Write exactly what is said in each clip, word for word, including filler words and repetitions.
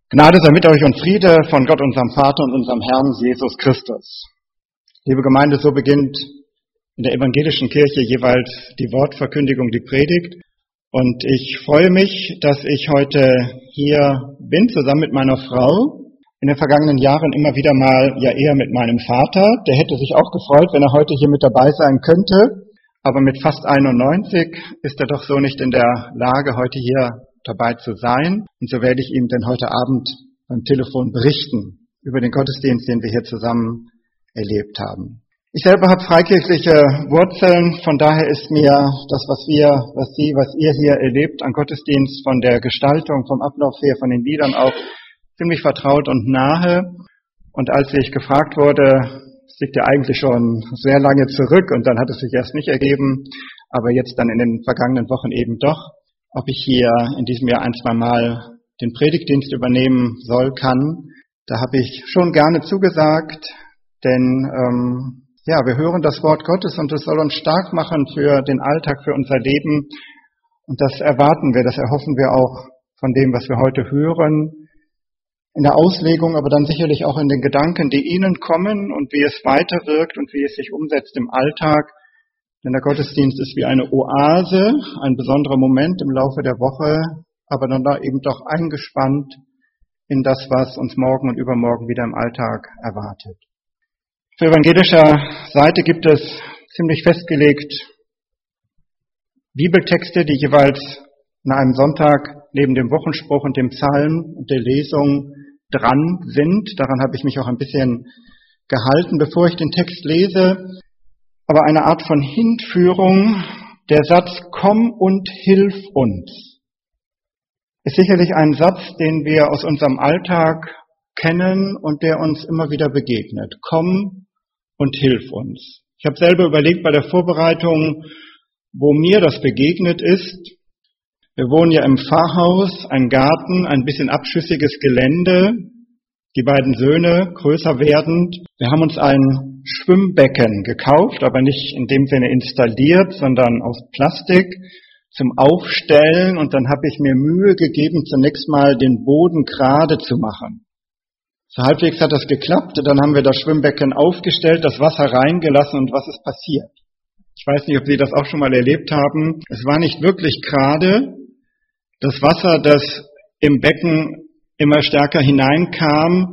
Gnade sei mit euch und Friede von Gott, unserem Vater und unserem Herrn Jesus Christus. Liebe Gemeinde, so beginnt in der evangelischen Kirche jeweils die Wortverkündigung, die Predigt. Und ich freue mich, dass ich heute hier bin, zusammen mit meiner Frau. In den vergangenen Jahren immer wieder mal ja eher mit meinem Vater. Der hätte sich auch gefreut, wenn er heute hier mit dabei sein könnte. Aber mit fast einundneunzig ist er doch so nicht in der Lage, heute hier dabei zu sein. Und so werde ich ihm denn heute Abend beim Telefon berichten über den Gottesdienst, den wir hier zusammen erlebt haben. Ich selber habe freikirchliche Wurzeln, von daher ist mir das, was wir, was Sie, was ihr hier erlebt an Gottesdienst, von der Gestaltung, vom Ablauf her, von den Liedern auch ziemlich vertraut und nahe. Und als ich gefragt wurde, es liegt ja eigentlich schon sehr lange zurück und dann hat es sich erst nicht ergeben, aber jetzt dann in den vergangenen Wochen eben doch, ob ich hier in diesem Jahr ein, zwei Mal den Predigtdienst übernehmen soll, kann. Da habe ich schon gerne zugesagt, denn ähm, ja, wir hören das Wort Gottes und es soll uns stark machen für den Alltag, für unser Leben. Und das erwarten wir, das erhoffen wir auch von dem, was wir heute hören, in der Auslegung, aber dann sicherlich auch in den Gedanken, die Ihnen kommen und wie es weiterwirkt und wie es sich umsetzt im Alltag. Denn der Gottesdienst ist wie eine Oase, ein besonderer Moment im Laufe der Woche, aber dann da eben doch eingespannt in das, was uns morgen und übermorgen wieder im Alltag erwartet. Auf evangelischer Seite gibt es ziemlich festgelegt Bibeltexte, die jeweils an einem Sonntag neben dem Wochenspruch und dem Psalm und der Lesung dran sind. Daran habe ich mich auch ein bisschen gehalten, bevor ich den Text lese. Aber eine Art von Hinführung, der Satz, komm und hilf uns, ist sicherlich ein Satz, den wir aus unserem Alltag kennen und der uns immer wieder begegnet. Komm und hilf uns. Ich habe selber überlegt bei der Vorbereitung, wo mir das begegnet ist. Wir wohnen ja im Pfarrhaus, ein Garten, ein bisschen abschüssiges Gelände. Die beiden Söhne, größer werdend. Wir haben uns ein Schwimmbecken gekauft, aber nicht in dem Sinne installiert, sondern aus Plastik zum Aufstellen. Und dann habe ich mir Mühe gegeben, zunächst mal den Boden gerade zu machen. So halbwegs hat das geklappt. Dann haben wir das Schwimmbecken aufgestellt, das Wasser reingelassen und was ist passiert? Ich weiß nicht, ob Sie das auch schon mal erlebt haben. Es war nicht wirklich gerade. Das Wasser, das im Becken immer stärker hineinkam,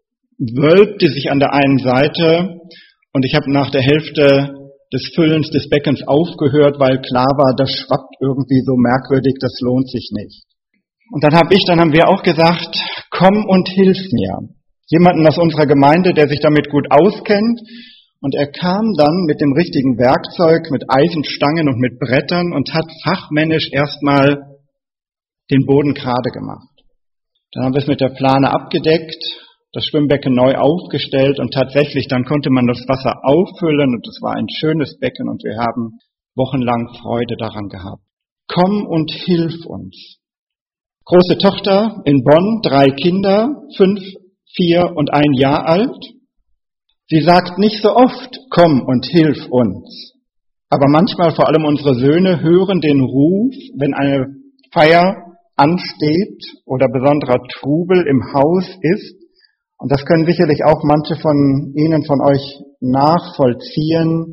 wölbte sich an der einen Seite und ich habe nach der Hälfte des Füllens des Beckens aufgehört, weil klar war, das schwappt irgendwie so merkwürdig, das lohnt sich nicht. Und dann habe ich, dann haben wir auch gesagt, komm und hilf mir. Jemanden aus unserer Gemeinde, der sich damit gut auskennt, und er kam dann mit dem richtigen Werkzeug, mit Eisenstangen und mit Brettern und hat fachmännisch erstmal den Boden gerade gemacht. Dann haben wir es mit der Plane abgedeckt, das Schwimmbecken neu aufgestellt und tatsächlich, dann konnte man das Wasser auffüllen und es war ein schönes Becken und wir haben wochenlang Freude daran gehabt. Komm und hilf uns. Große Tochter in Bonn, drei Kinder, fünf, vier und ein Jahr alt. Sie sagt nicht so oft, komm und hilf uns. Aber manchmal, vor allem unsere Söhne, hören den Ruf, wenn eine Feier ansteht oder besonderer Trubel im Haus ist. Und das können sicherlich auch manche von Ihnen, von euch nachvollziehen.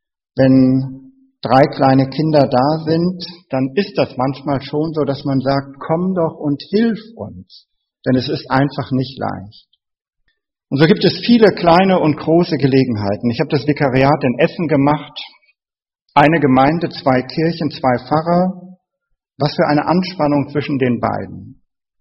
Wenn drei kleine Kinder da sind, dann ist das manchmal schon so, dass man sagt, komm doch und hilf uns. Denn es ist einfach nicht leicht. Und so gibt es viele kleine und große Gelegenheiten. Ich habe das Vikariat in Essen gemacht. Eine Gemeinde, zwei Kirchen, zwei Pfarrer. Was für eine Anspannung zwischen den beiden.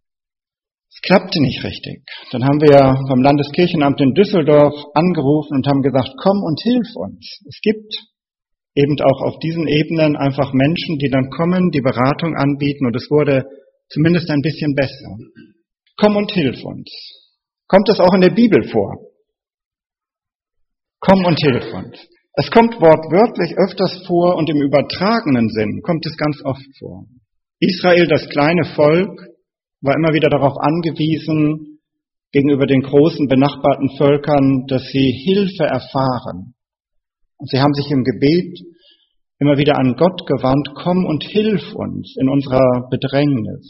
Es klappte nicht richtig. Dann haben wir vom Landeskirchenamt in Düsseldorf angerufen und haben gesagt, komm und hilf uns. Es gibt eben auch auf diesen Ebenen einfach Menschen, die dann kommen, die Beratung anbieten und es wurde zumindest ein bisschen besser. Komm und hilf uns. Kommt es auch in der Bibel vor? Komm und hilf uns. Es kommt wortwörtlich öfters vor und im übertragenen Sinn kommt es ganz oft vor. Israel, das kleine Volk, war immer wieder darauf angewiesen, gegenüber den großen benachbarten Völkern, dass sie Hilfe erfahren. Und sie haben sich im Gebet immer wieder an Gott gewandt, komm und hilf uns in unserer Bedrängnis.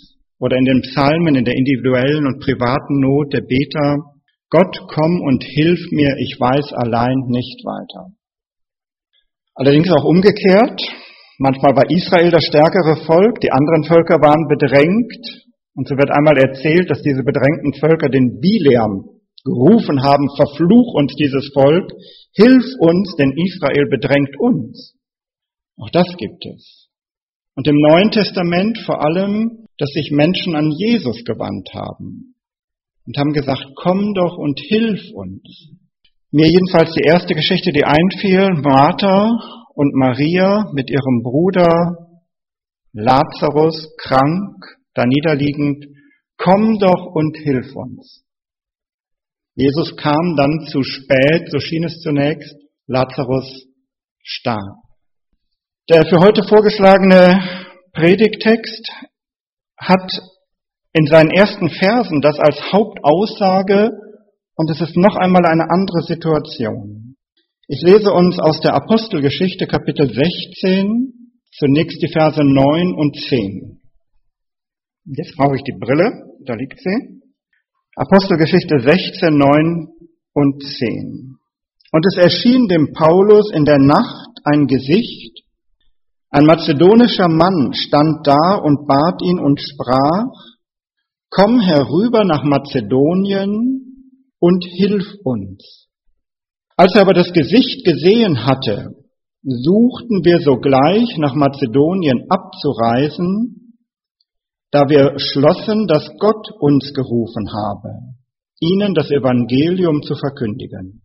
oder in den Psalmen, in der individuellen und privaten Not der Beter: Gott, komm und hilf mir, ich weiß allein nicht weiter. Allerdings auch umgekehrt. Manchmal war Israel das stärkere Volk, die anderen Völker waren bedrängt. Und so wird einmal erzählt, dass diese bedrängten Völker den Bileam gerufen haben: Verfluch uns dieses Volk, hilf uns, denn Israel bedrängt uns. Auch das gibt es. Und im Neuen Testament vor allem, dass sich Menschen an Jesus gewandt haben und haben gesagt: Komm doch und hilf uns. Mir jedenfalls die erste Geschichte, die einfiel: Martha und Maria mit ihrem Bruder Lazarus, krank, da niederliegend: Komm doch und hilf uns. Jesus kam dann zu spät, so schien es zunächst. Lazarus starb. Der für heute vorgeschlagene Predigttext hat in seinen ersten Versen das als Hauptaussage, und es ist noch einmal eine andere Situation. Ich lese uns aus der Apostelgeschichte Kapitel sechzehn, zunächst die Verse neun und zehn. Jetzt brauche ich die Brille, da liegt sie. Apostelgeschichte sechzehn, neun und zehn. Und es erschien dem Paulus in der Nacht ein Gesicht. Ein mazedonischer Mann stand da und bat ihn und sprach: Komm herüber nach Mazedonien und hilf uns. Als er aber das Gesicht gesehen hatte, suchten wir sogleich nach Mazedonien abzureisen, da wir schlossen, dass Gott uns gerufen habe, ihnen das Evangelium zu verkündigen.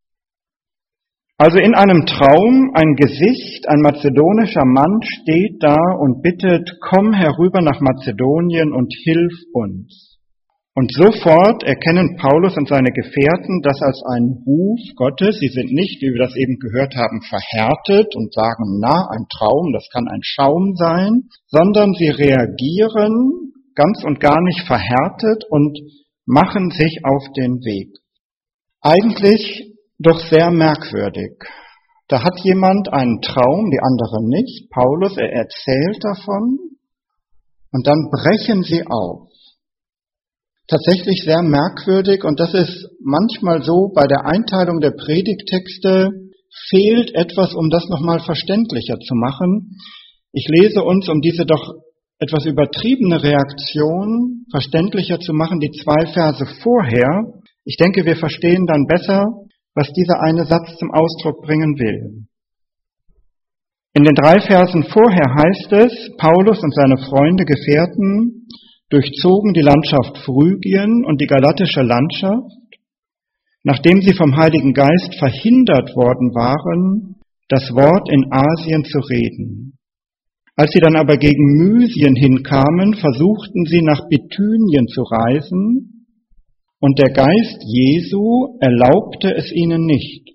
Also in einem Traum ein Gesicht, ein mazedonischer Mann steht da und bittet: Komm herüber nach Mazedonien und hilf uns. Und sofort erkennen Paulus und seine Gefährten das als einen Ruf Gottes. Sie sind nicht, wie wir das eben gehört haben, verhärtet und sagen: Na, ein Traum, das kann ein Schaum sein, sondern sie reagieren ganz und gar nicht verhärtet und machen sich auf den Weg. Eigentlich doch sehr merkwürdig. Da hat jemand einen Traum, die anderen nicht. Paulus, er erzählt davon und dann brechen sie auf. Tatsächlich sehr merkwürdig, und das ist manchmal so, bei der Einteilung der Predigttexte fehlt etwas, um das nochmal verständlicher zu machen. Ich lese uns, um diese doch etwas übertriebene Reaktion verständlicher zu machen, die zwei Verse vorher. Ich denke, wir verstehen dann besser, was dieser eine Satz zum Ausdruck bringen will. In den drei Versen vorher heißt es: Paulus und seine Freunde, Gefährten durchzogen die Landschaft Phrygien und die galatische Landschaft, nachdem sie vom Heiligen Geist verhindert worden waren, das Wort in Asien zu reden. Als sie dann aber gegen Mysien hinkamen, versuchten sie nach Bithynien zu reisen, und der Geist Jesu erlaubte es ihnen nicht.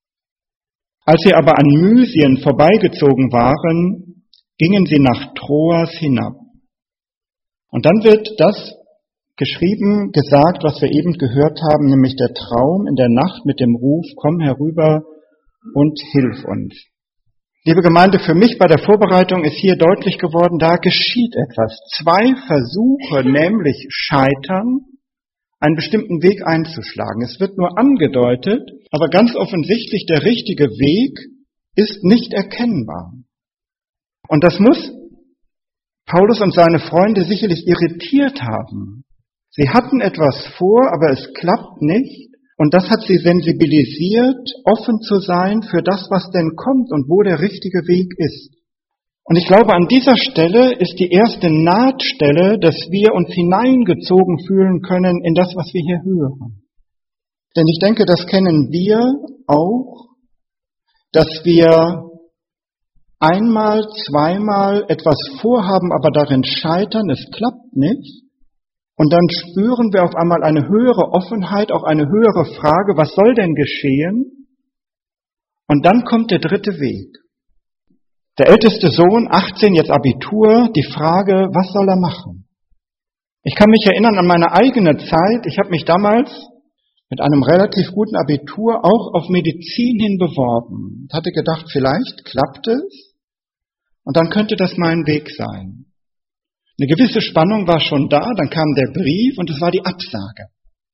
Als sie aber an Mysien vorbeigezogen waren, gingen sie nach Troas hinab. Und dann wird das geschrieben, gesagt, was wir eben gehört haben, nämlich der Traum in der Nacht mit dem Ruf: Komm herüber und hilf uns. Liebe Gemeinde, für mich bei der Vorbereitung ist hier deutlich geworden, da geschieht etwas. Zwei Versuche, nämlich scheitern, einen bestimmten Weg einzuschlagen. Es wird nur angedeutet, aber ganz offensichtlich der richtige Weg ist nicht erkennbar. Und das muss Paulus und seine Freunde sicherlich irritiert haben. Sie hatten etwas vor, aber es klappt nicht. Und das hat sie sensibilisiert, offen zu sein für das, was denn kommt und wo der richtige Weg ist. Und ich glaube, an dieser Stelle ist die erste Nahtstelle, dass wir uns hineingezogen fühlen können in das, was wir hier hören. Denn ich denke, das kennen wir auch, dass wir einmal, zweimal etwas vorhaben, aber darin scheitern, es klappt nicht. Und dann spüren wir auf einmal eine höhere Offenheit, auch eine höhere Frage: Was soll denn geschehen? Und dann kommt der dritte Weg. Der älteste Sohn, achtzehn, jetzt Abitur, die Frage: Was soll er machen? Ich kann mich erinnern an meine eigene Zeit. Ich habe mich damals mit einem relativ guten Abitur auch auf Medizin hin beworben. Ich hatte gedacht, vielleicht klappt es und dann könnte das mein Weg sein. Eine gewisse Spannung war schon da, dann kam der Brief und es war die Absage.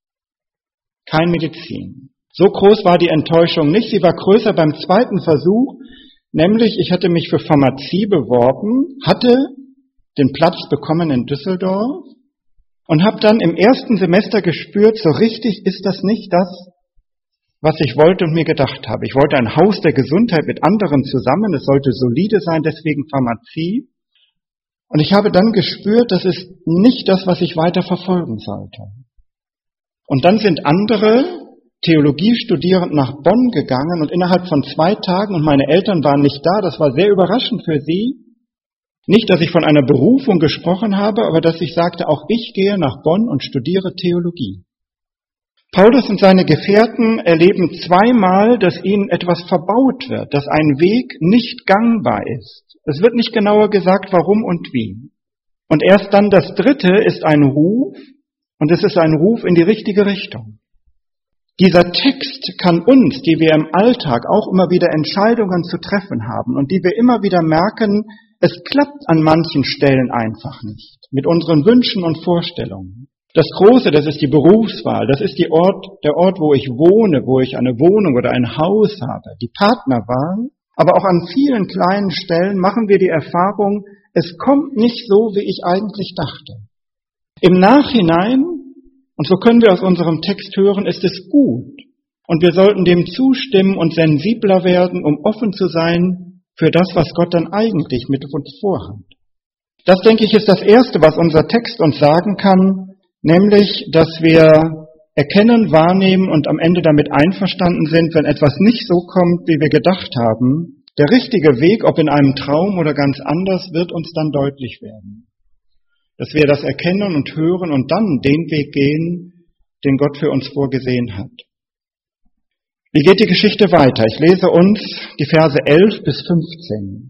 Kein Medizin. So groß war die Enttäuschung nicht, sie war größer beim zweiten Versuch, nämlich ich hatte mich für Pharmazie beworben, hatte den Platz bekommen in Düsseldorf und habe dann im ersten Semester gespürt, so richtig ist das nicht das, was ich wollte und mir gedacht habe. Ich wollte ein Haus der Gesundheit mit anderen zusammen, es sollte solide sein, deswegen Pharmazie. Und ich habe dann gespürt, das ist nicht das, was ich weiter verfolgen sollte. Und dann sind andere Theologiestudierend nach Bonn gegangen und innerhalb von zwei Tagen, und meine Eltern waren nicht da, das war sehr überraschend für sie, nicht, dass ich von einer Berufung gesprochen habe, aber dass ich sagte, auch ich gehe nach Bonn und studiere Theologie. Paulus und seine Gefährten erleben zweimal, dass ihnen etwas verbaut wird, dass ein Weg nicht gangbar ist. Es wird nicht genauer gesagt, warum und wie. Und erst dann das Dritte ist ein Ruf, und es ist ein Ruf in die richtige Richtung. Dieser Text kann uns, die wir im Alltag auch immer wieder Entscheidungen zu treffen haben und die wir immer wieder merken, es klappt an manchen Stellen einfach nicht mit unseren Wünschen und Vorstellungen. Das Große, das ist die Berufswahl, das ist die Ort, der Ort, wo ich wohne, wo ich eine Wohnung oder ein Haus habe, die Partnerwahl. Aber auch an vielen kleinen Stellen machen wir die Erfahrung, es kommt nicht so, wie ich eigentlich dachte. Im Nachhinein, und so können wir aus unserem Text hören, ist es gut. Und wir sollten dem zustimmen und sensibler werden, um offen zu sein für das, was Gott dann eigentlich mit uns vorhat. Das, denke ich, ist das Erste, was unser Text uns sagen kann, nämlich, dass wir erkennen, wahrnehmen und am Ende damit einverstanden sind, wenn etwas nicht so kommt, wie wir gedacht haben. Der richtige Weg, ob in einem Traum oder ganz anders, wird uns dann deutlich werden. Dass wir das erkennen und hören und dann den Weg gehen, den Gott für uns vorgesehen hat. Wie geht die Geschichte weiter? Ich lese uns die Verse elf bis fünfzehn.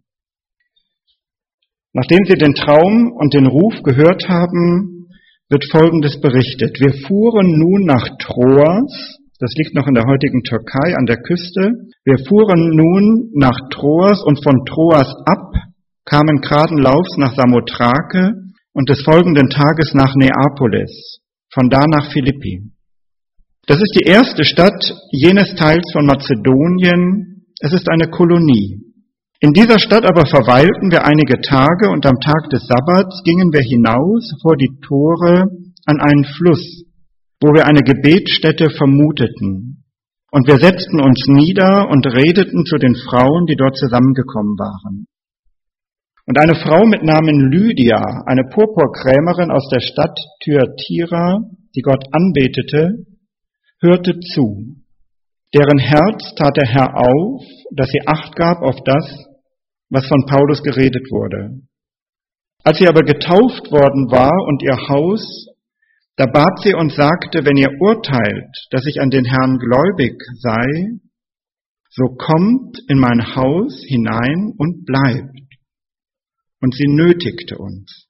Nachdem sie den Traum und den Ruf gehört haben, wird Folgendes berichtet. Wir fuhren nun nach Troas, das liegt noch in der heutigen Türkei an der Küste. Wir fuhren nun nach Troas und von Troas ab, kamen geraden Laufs nach Samothrake und des folgenden Tages nach Neapolis, von da nach Philippi. Das ist die erste Stadt jenes Teils von Mazedonien. Es ist eine Kolonie. In dieser Stadt aber verweilten wir einige Tage und am Tag des Sabbats gingen wir hinaus vor die Tore an einen Fluss, wo wir eine Gebetsstätte vermuteten. Und wir setzten uns nieder und redeten zu den Frauen, die dort zusammengekommen waren. Und eine Frau mit Namen Lydia, eine Purpurkrämerin aus der Stadt Thyatira, die Gott anbetete, hörte zu. Deren Herz tat der Herr auf, dass sie Acht gab auf das, was von Paulus geredet wurde. Als sie aber getauft worden war und ihr Haus, da bat sie und sagte, wenn ihr urteilt, dass ich an den Herrn gläubig sei, so kommt in mein Haus hinein und bleibt. Und sie nötigte uns.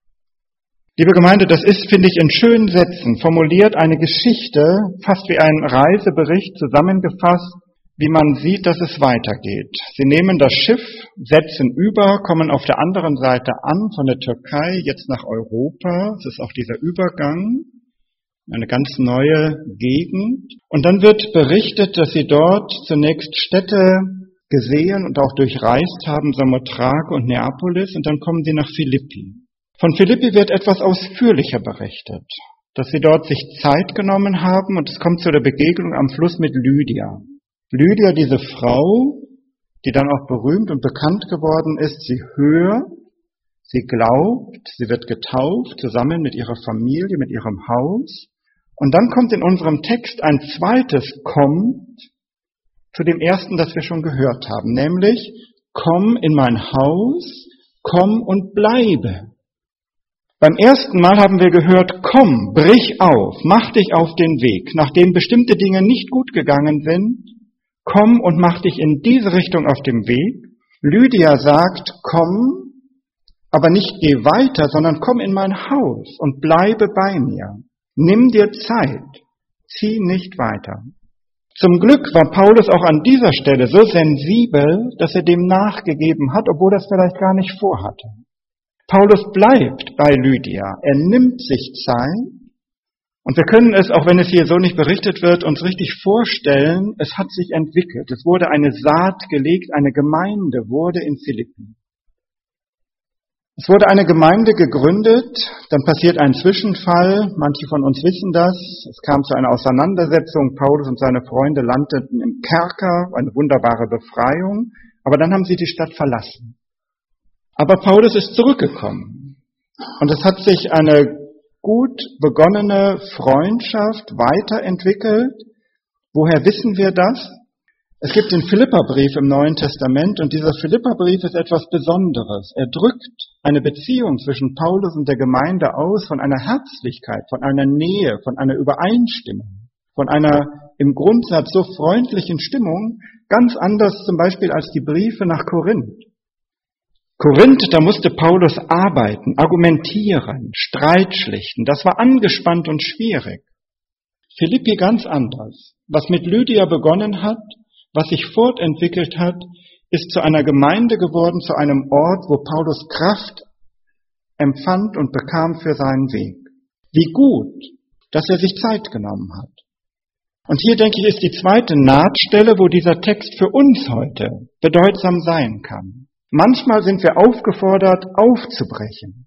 Liebe Gemeinde, das ist, finde ich, in schönen Sätzen formuliert eine Geschichte, fast wie ein Reisebericht zusammengefasst, wie man sieht, dass es weitergeht. Sie nehmen das Schiff, setzen über, kommen auf der anderen Seite an, von der Türkei jetzt nach Europa. Es ist auch dieser Übergang, eine ganz neue Gegend. Und dann wird berichtet, dass sie dort zunächst Städte gesehen und auch durchreist haben, Samothrake und Neapolis, und dann kommen sie nach Philippi. Von Philippi wird etwas ausführlicher berichtet, dass sie dort sich Zeit genommen haben und es kommt zu der Begegnung am Fluss mit Lydia. Lydia, diese Frau, die dann auch berühmt und bekannt geworden ist, sie hört, sie glaubt, sie wird getauft, zusammen mit ihrer Familie, mit ihrem Haus. Und dann kommt in unserem Text ein zweites kommt zu dem ersten, das wir schon gehört haben, nämlich komm in mein Haus, komm und bleibe. Beim ersten Mal haben wir gehört, komm, brich auf, mach dich auf den Weg, nachdem bestimmte Dinge nicht gut gegangen sind, komm und mach dich in diese Richtung auf dem Weg. Lydia sagt, komm, aber nicht geh weiter, sondern komm in mein Haus und bleibe bei mir. Nimm dir Zeit, zieh nicht weiter. Zum Glück war Paulus auch an dieser Stelle so sensibel, dass er dem nachgegeben hat, obwohl er es vielleicht gar nicht vorhatte. Paulus bleibt bei Lydia. Er nimmt sich Zeit. Und wir können es, auch wenn es hier so nicht berichtet wird, uns richtig vorstellen, es hat sich entwickelt. Es wurde eine Saat gelegt, eine Gemeinde wurde in Philippi. Es wurde eine Gemeinde gegründet, dann passiert ein Zwischenfall, manche von uns wissen das, es kam zu einer Auseinandersetzung, Paulus und seine Freunde landeten im Kerker, eine wunderbare Befreiung, aber dann haben sie die Stadt verlassen. Aber Paulus ist zurückgekommen und es hat sich eine gut begonnene Freundschaft weiterentwickelt. Woher wissen wir das? Es gibt den Philipperbrief im Neuen Testament und dieser Philipperbrief ist etwas Besonderes. Er drückt eine Beziehung zwischen Paulus und der Gemeinde aus von einer Herzlichkeit, von einer Nähe, von einer Übereinstimmung, von einer im Grundsatz so freundlichen Stimmung, ganz anders zum Beispiel als die Briefe nach Korinth. Korinth, da musste Paulus arbeiten, argumentieren, Streit schlichten. Das war angespannt und schwierig. Philippi ganz anders. Was mit Lydia begonnen hat, was sich fortentwickelt hat, ist zu einer Gemeinde geworden, zu einem Ort, wo Paulus Kraft empfand und bekam für seinen Weg. Wie gut, dass er sich Zeit genommen hat. Und hier, denke ich, ist die zweite Nahtstelle, wo dieser Text für uns heute bedeutsam sein kann. Manchmal sind wir aufgefordert, aufzubrechen,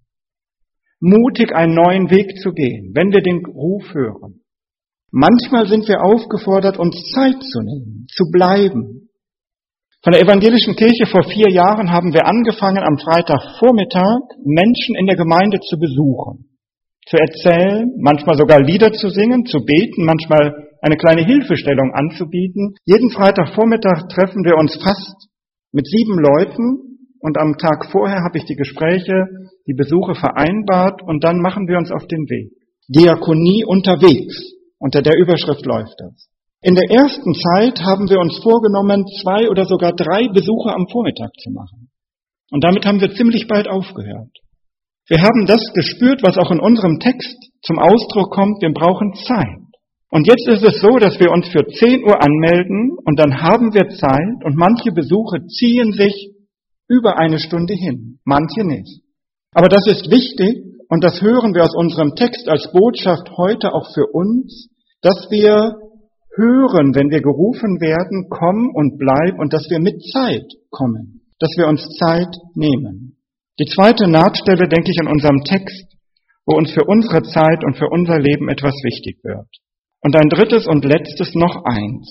mutig einen neuen Weg zu gehen, wenn wir den Ruf hören. Manchmal sind wir aufgefordert, uns Zeit zu nehmen, zu bleiben. Von der evangelischen Kirche vor vier Jahren haben wir angefangen, am Freitagvormittag Menschen in der Gemeinde zu besuchen, zu erzählen, manchmal sogar Lieder zu singen, zu beten, manchmal eine kleine Hilfestellung anzubieten. Jeden Freitagvormittag treffen wir uns fast mit sieben Leuten und am Tag vorher habe ich die Gespräche, die Besuche vereinbart und dann machen wir uns auf den Weg. Diakonie unterwegs. Unter der Überschrift läuft das. In der ersten Zeit haben wir uns vorgenommen, zwei oder sogar drei Besuche am Vormittag zu machen. Und damit haben wir ziemlich bald aufgehört. Wir haben das gespürt, was auch in unserem Text zum Ausdruck kommt, wir brauchen Zeit. Und jetzt ist es so, dass wir uns für zehn Uhr anmelden und dann haben wir Zeit und manche Besuche ziehen sich über eine Stunde hin, manche nicht. Aber das ist wichtig und das hören wir aus unserem Text als Botschaft heute auch für uns, dass wir hören, wenn wir gerufen werden, komm und bleib und dass wir mit Zeit kommen, dass wir uns Zeit nehmen. Die zweite Nahtstelle, denke ich, in unserem Text, wo uns für unsere Zeit und für unser Leben etwas wichtig wird. Und ein drittes und letztes noch eins.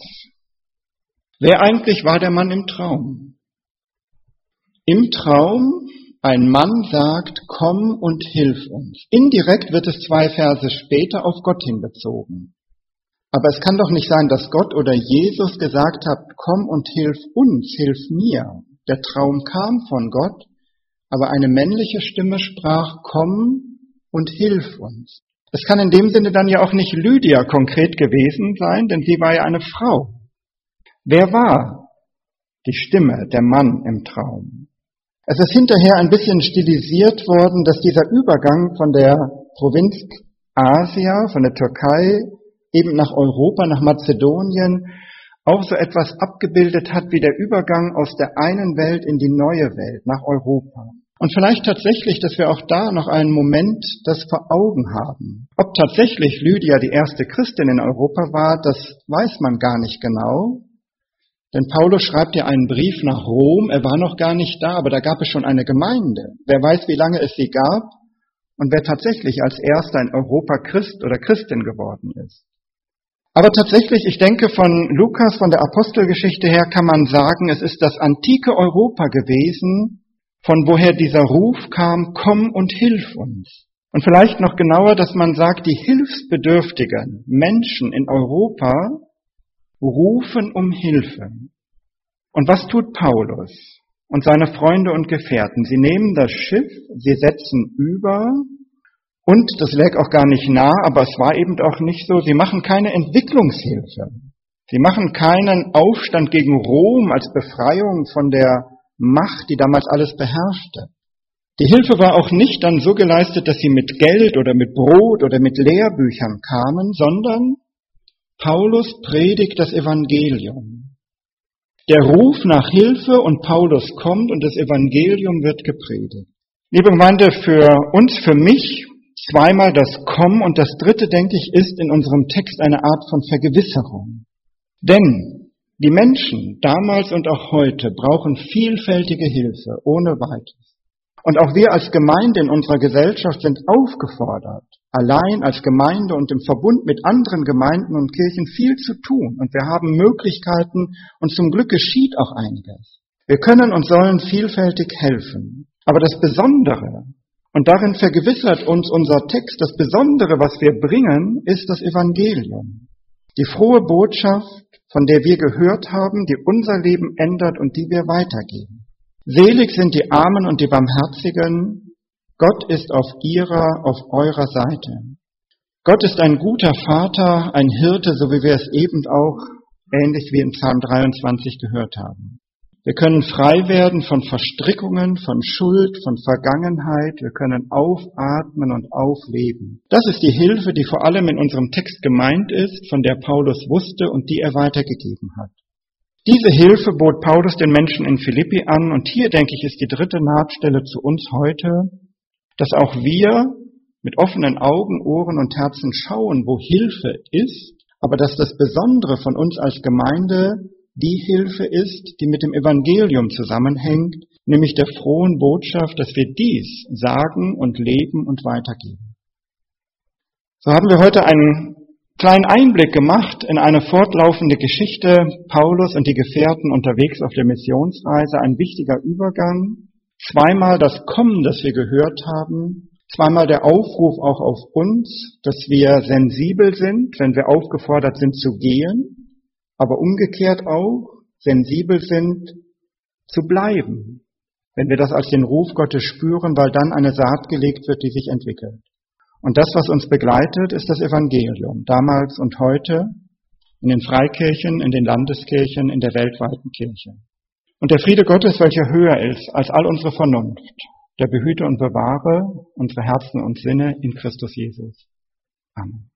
Wer eigentlich war der Mann im Traum? Im Traum, ein Mann sagt, komm und hilf uns. Indirekt wird es zwei Verse später auf Gott hinbezogen. Aber es kann doch nicht sein, dass Gott oder Jesus gesagt hat, komm und hilf uns, hilf mir. Der Traum kam von Gott, aber eine männliche Stimme sprach, komm und hilf uns. Es kann in dem Sinne dann ja auch nicht Lydia konkret gewesen sein, denn sie war ja eine Frau. Wer war die Stimme, der Mann im Traum? Es ist hinterher ein bisschen stilisiert worden, dass dieser Übergang von der Provinz Asia, von der Türkei, eben nach Europa, nach Mazedonien, auch so etwas abgebildet hat wie der Übergang aus der einen Welt in die neue Welt, nach Europa. Und vielleicht tatsächlich, dass wir auch da noch einen Moment das vor Augen haben. Ob tatsächlich Lydia die erste Christin in Europa war, das weiß man gar nicht genau. Denn Paulus schreibt ja einen Brief nach Rom, er war noch gar nicht da, aber da gab es schon eine Gemeinde. Wer weiß, wie lange es sie gab und wer tatsächlich als erster in Europa Christ oder Christin geworden ist. Aber tatsächlich, ich denke, von Lukas, von der Apostelgeschichte her kann man sagen, es ist das antike Europa gewesen, von woher dieser Ruf kam, komm und hilf uns. Und vielleicht noch genauer, dass man sagt, die hilfsbedürftigen Menschen in Europa rufen um Hilfe. Und was tut Paulus und seine Freunde und Gefährten? Sie nehmen das Schiff, sie setzen über und, das lag auch gar nicht nah, aber es war eben auch nicht so, sie machen keine Entwicklungshilfe. Sie machen keinen Aufstand gegen Rom als Befreiung von der Macht, die damals alles beherrschte. Die Hilfe war auch nicht dann so geleistet, dass sie mit Geld oder mit Brot oder mit Lehrbüchern kamen, sondern Paulus predigt das Evangelium. Der Ruf nach Hilfe und Paulus kommt und das Evangelium wird gepredigt. Liebe Gemeinde, für uns, für mich, zweimal das Komm und das dritte, denke ich, ist in unserem Text eine Art von Vergewisserung. Denn die Menschen damals und auch heute brauchen vielfältige Hilfe, ohne weiteres. Und auch wir als Gemeinde in unserer Gesellschaft sind aufgefordert, allein als Gemeinde und im Verbund mit anderen Gemeinden und Kirchen viel zu tun. Und wir haben Möglichkeiten und zum Glück geschieht auch einiges. Wir können und sollen vielfältig helfen. Aber das Besondere, und darin vergewissert uns unser Text, das Besondere, was wir bringen, ist das Evangelium. Die frohe Botschaft, von der wir gehört haben, die unser Leben ändert und die wir weitergeben. Selig sind die Armen und die Barmherzigen. Gott ist auf ihrer, auf eurer Seite. Gott ist ein guter Vater, ein Hirte, so wie wir es eben auch ähnlich wie in Psalm dreiundzwanzig gehört haben. Wir können frei werden von Verstrickungen, von Schuld, von Vergangenheit. Wir können aufatmen und aufleben. Das ist die Hilfe, die vor allem in unserem Text gemeint ist, von der Paulus wusste und die er weitergegeben hat. Diese Hilfe bot Paulus den Menschen in Philippi an. Und hier, denke ich, ist die dritte Nahtstelle zu uns heute, dass auch wir mit offenen Augen, Ohren und Herzen schauen, wo Hilfe ist, aber dass das Besondere von uns als Gemeinde die Hilfe ist, die mit dem Evangelium zusammenhängt, nämlich der frohen Botschaft, dass wir dies sagen und leben und weitergeben. So haben wir heute einen kleinen Einblick gemacht in eine fortlaufende Geschichte, Paulus und die Gefährten unterwegs auf der Missionsreise, ein wichtiger Übergang, zweimal das Kommen, das wir gehört haben, zweimal der Aufruf auch auf uns, dass wir sensibel sind, wenn wir aufgefordert sind zu gehen, aber umgekehrt auch sensibel sind zu bleiben, wenn wir das als den Ruf Gottes spüren, weil dann eine Saat gelegt wird, die sich entwickelt. Und das, was uns begleitet, ist das Evangelium, damals und heute, in den Freikirchen, in den Landeskirchen, in der weltweiten Kirche. Und der Friede Gottes, welcher höher ist als all unsere Vernunft, der behüte und bewahre unsere Herzen und Sinne in Christus Jesus. Amen.